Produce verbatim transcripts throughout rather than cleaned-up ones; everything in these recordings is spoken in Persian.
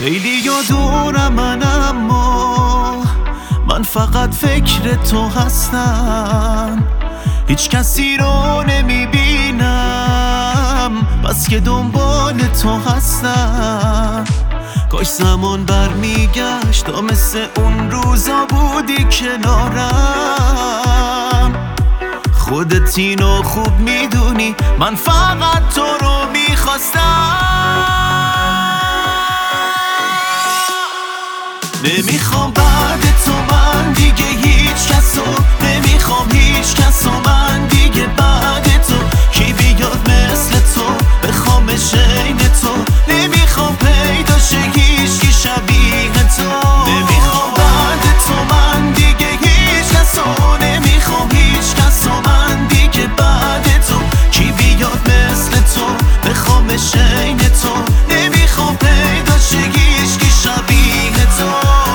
خیلی یادونم من، اما من فقط فکر تو هستم. هیچ کسی رو نمیبینم بس که دنبال تو هستم. کاش زمان برمیگشت تا مثل اون روزا بودی کنارم. خودت اینو خوب میدونی، من فقط تو رو میخواستم. نمیخوام بعد تو من دیگه هیچ کسو، نمیخوام هیچ کسو من دیگه بعد تو. کی بیاد مثل تو بخوام شین تو، نمیخوام پیدا شه هیچکی شبیه تو. نمیخوام بعد تو من دیگه هیچ کسو، نمیخوام هیچ کسو من دیگه بعد تو. کی بیاد مثل تو بخوام شین تو، نمیخوام پیدا شه هیچکی شبیه تو.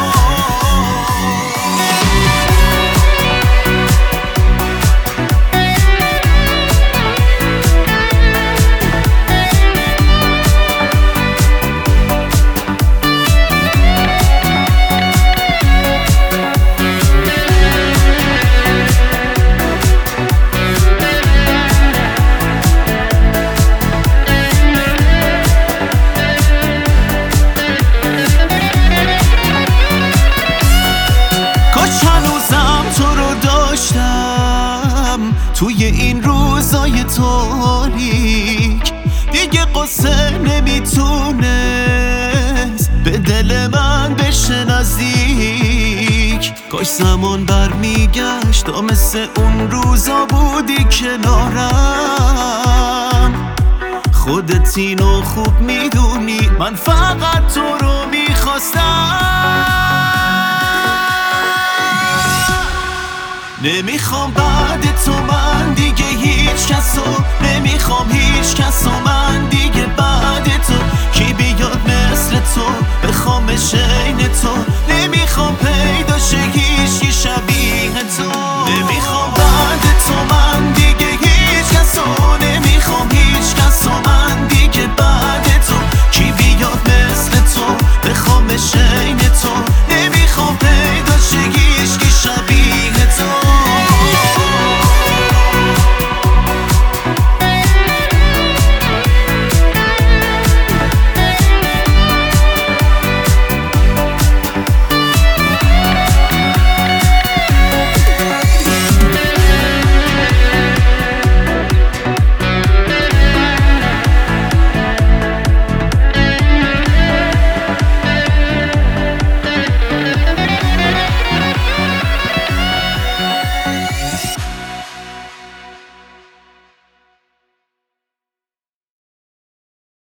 توی این روزای تاریک دیگه قصه نمیتونست به دل من بشه نزدیک. کاش زمان برمیگشت تا مثل اون روزا بودی کنارم. خودت اینو خوب میدونی، من فقط تو رو میخواستم. نمیخوام بعد تو من